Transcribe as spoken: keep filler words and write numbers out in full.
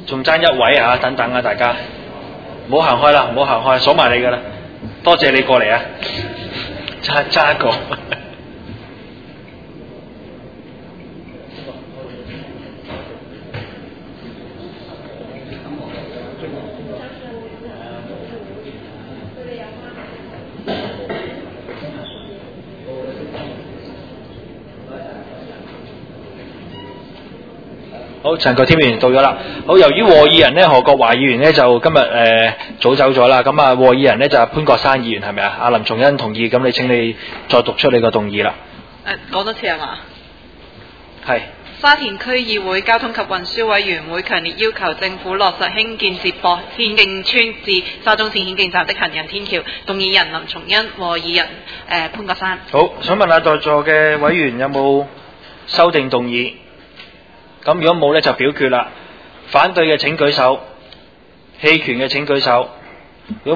仲爭一位啊！等等啊，大家唔好行開啦，唔好行開，數埋你噶啦。多謝你過嚟啊！揸揸一個。好，陳國添議員到咗啦。好，由於和議人呢，何國華議員呢就今日誒、呃、早走咗啦。咁啊，和議人呢就係潘國山議員係咪啊？阿林重恩同意，咁你請你再讀出你個動議啦。 誒、呃，講多次係嘛？ 係。 沙田區議會交通及運輸委員會強烈要求政府落實興建接駁顯徑村至沙中線顯徑站的行人天橋。動議人林重恩，和議人誒、呃、潘國山。 好，想問下在座嘅委員有冇修訂動議？咁如果冇呢，就表決啦。反對嘅請舉手，棄權嘅請舉手。如果